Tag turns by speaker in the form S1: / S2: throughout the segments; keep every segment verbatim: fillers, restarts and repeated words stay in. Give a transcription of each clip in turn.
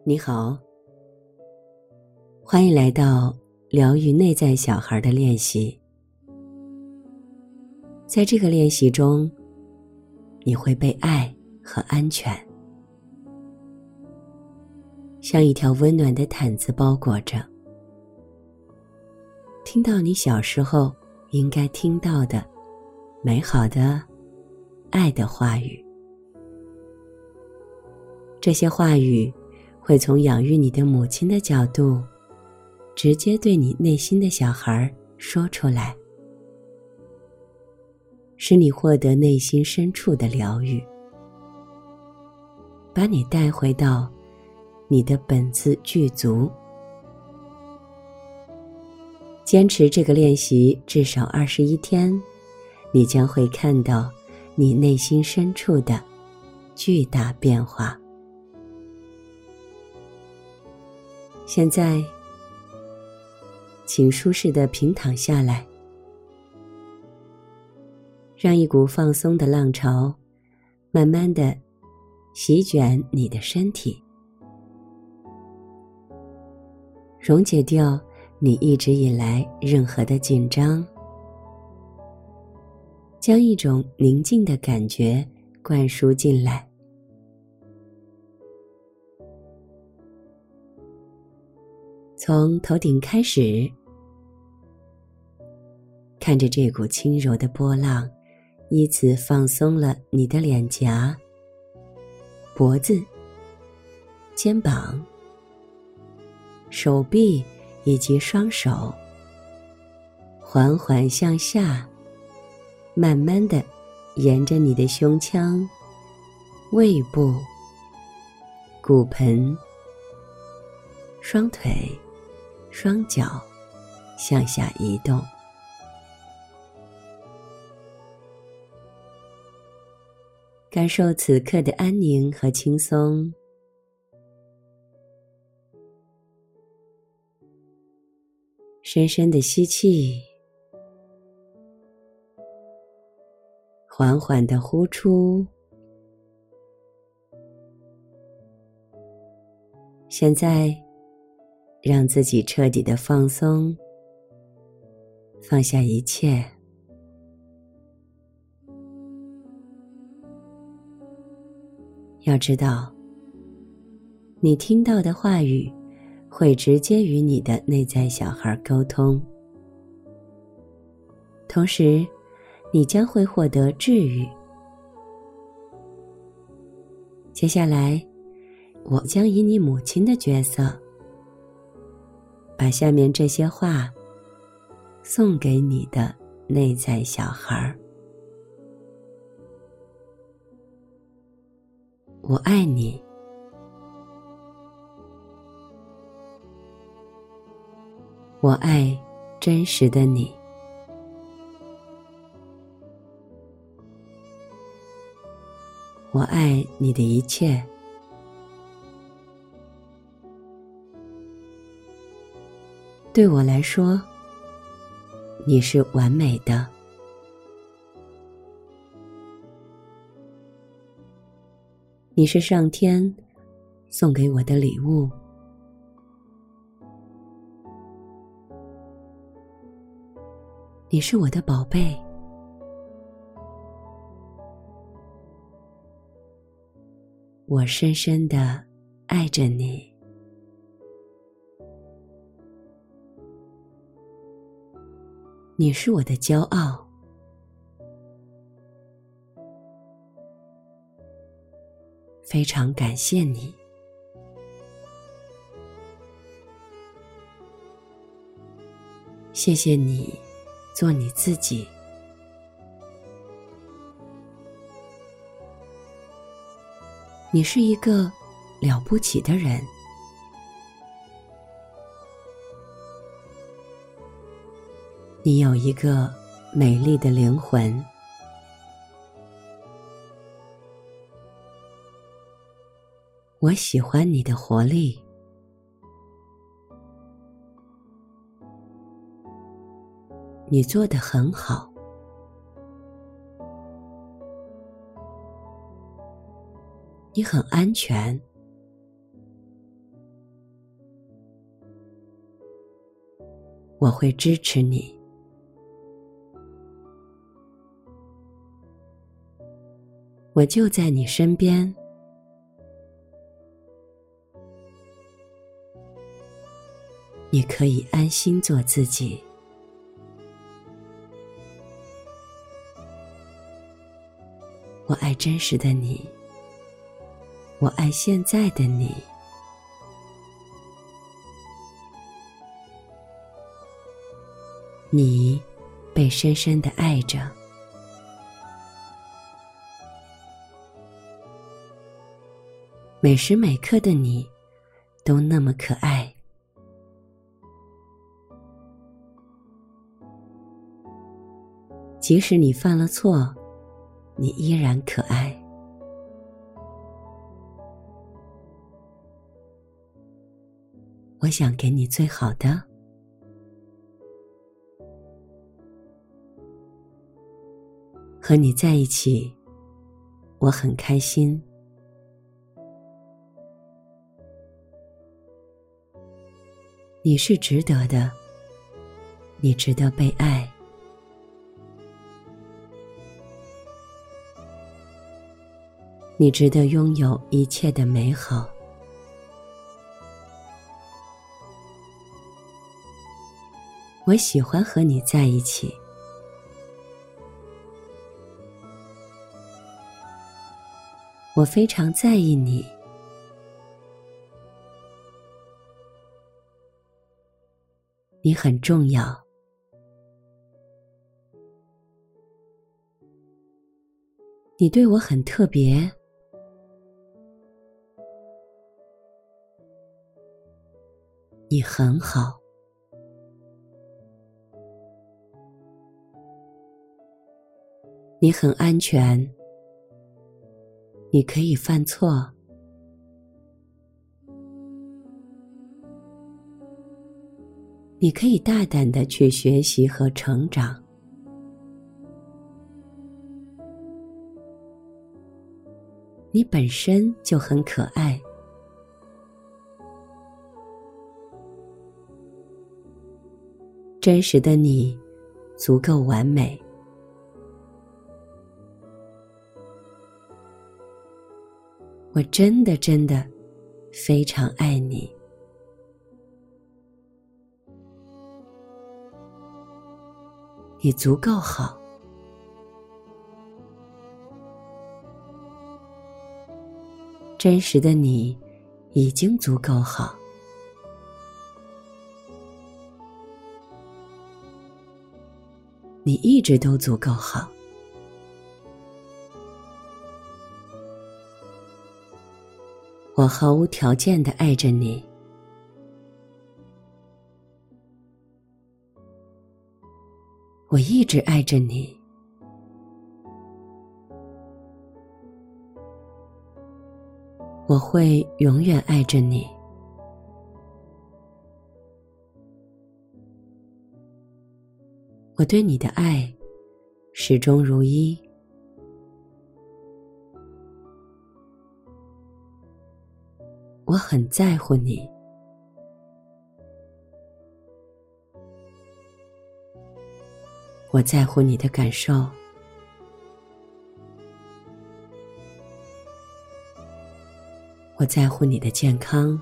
S1: 你好，欢迎来到疗愈内在小孩的练习。在这个练习中，你会被爱和安全，像一条温暖的毯子包裹着，听到你小时候应该听到的美好的爱的话语。这些话语会从养育你的母亲的角度，直接对你内心的小孩说出来，使你获得内心深处的疗愈，把你带回到你的本自具足。坚持这个练习至少二十一天，你将会看到你内心深处的巨大变化。现在，请舒适地平躺下来，让一股放松的浪潮慢慢地席卷你的身体，溶解掉你一直以来任何的紧张，将一种宁静的感觉灌输进来。从头顶开始，看着这股轻柔的波浪，依次放松了你的脸颊、脖子、肩膀、手臂以及双手，缓缓向下，慢慢地沿着你的胸腔、胃部、骨盆、双腿、双脚向下移动。感受此刻的安宁和轻松。深深的吸气，缓缓的呼出。现在让自己彻底的放松，放下一切。要知道，你听到的话语会直接与你的内在小孩沟通，同时你将会获得治愈。接下来，我将以你母亲的角色，把下面这些话送给你的内在小孩。我爱你，我爱真实的你，我爱你的一切。对我来说，你是完美的。你是上天送给我的礼物。你是我的宝贝。我深深地爱着你。你是我的骄傲。非常感谢你。谢谢你做你自己。你是一个了不起的人。你有一个美丽的灵魂。我喜欢你的活力。你做得很好。你很安全。 我会支持你。我就在你身边，你可以安心做自己。我爱真实的你，我爱现在的你。你被深深地爱着，每时每刻的你都那么可爱。即使你犯了错，你依然可爱。我想给你最好的。和你在一起，我很开心。你是值得的，你值得被爱。你值得拥有一切的美好。我喜欢和你在一起。我非常在意你。你很重要。你对我很特别。你很好。你很安全。你可以犯错。你可以大胆地去学习和成长。你本身就很可爱。真实的你足够完美。我真的真的非常爱你。你足够好。真实的你已经足够好。你一直都足够好。我毫无条件地爱着你。我一直爱着你。我会永远爱着你。我对你的爱始终如一。我很在乎你。我在乎你的感受。我在乎你的健康。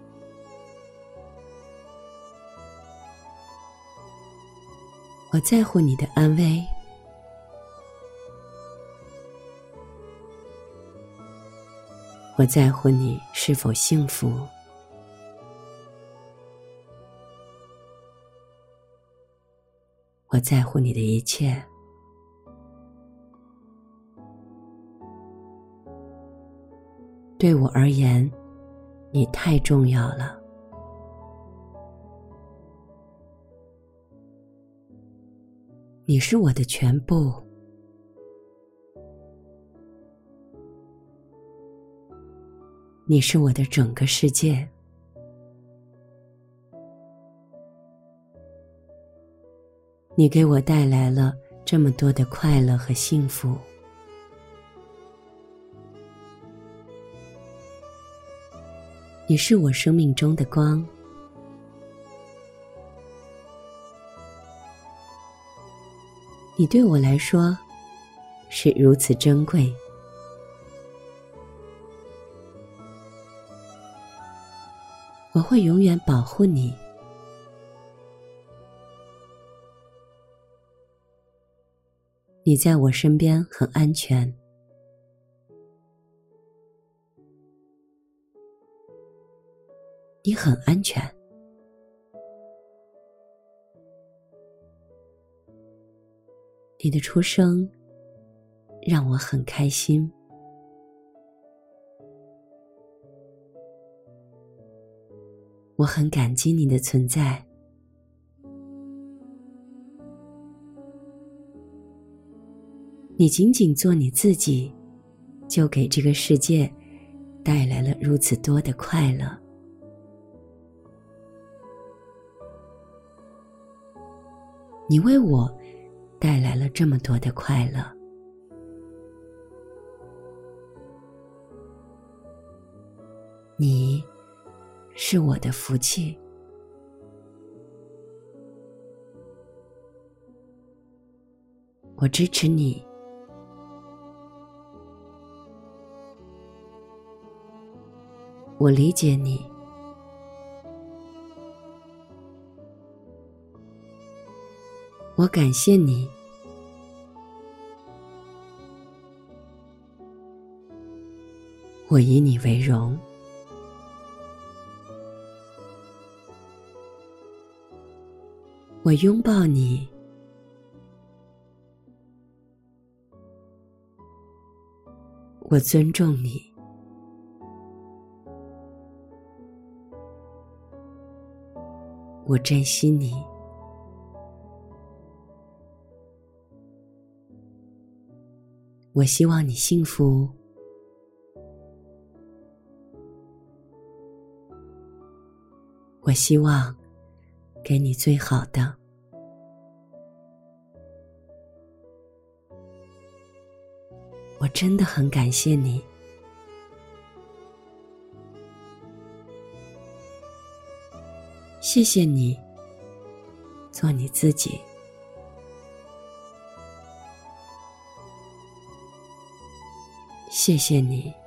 S1: 我在乎你的安危。我在乎你是否幸福。我在乎你的一切。对我而言，你太重要了。你是我的全部。你是我的整个世界。你给我带来了这么多的快乐和幸福。你是我生命中的光。 你对我来说是如此珍贵。我会永远保护你。你在我身边很安全。你很安全。你的出生让我很开心。我很感激你的存在。你仅仅做你自己，就给这个世界带来了如此多的快乐。你为我带来了这么多的快乐。你是我的福气。我支持你。我理解你。我感谢你。我以你为荣。我拥抱你。我尊重你。我珍惜你。我希望你幸福。我希望给你最好的。我真的很感谢你。谢谢你，做你自己。谢谢你。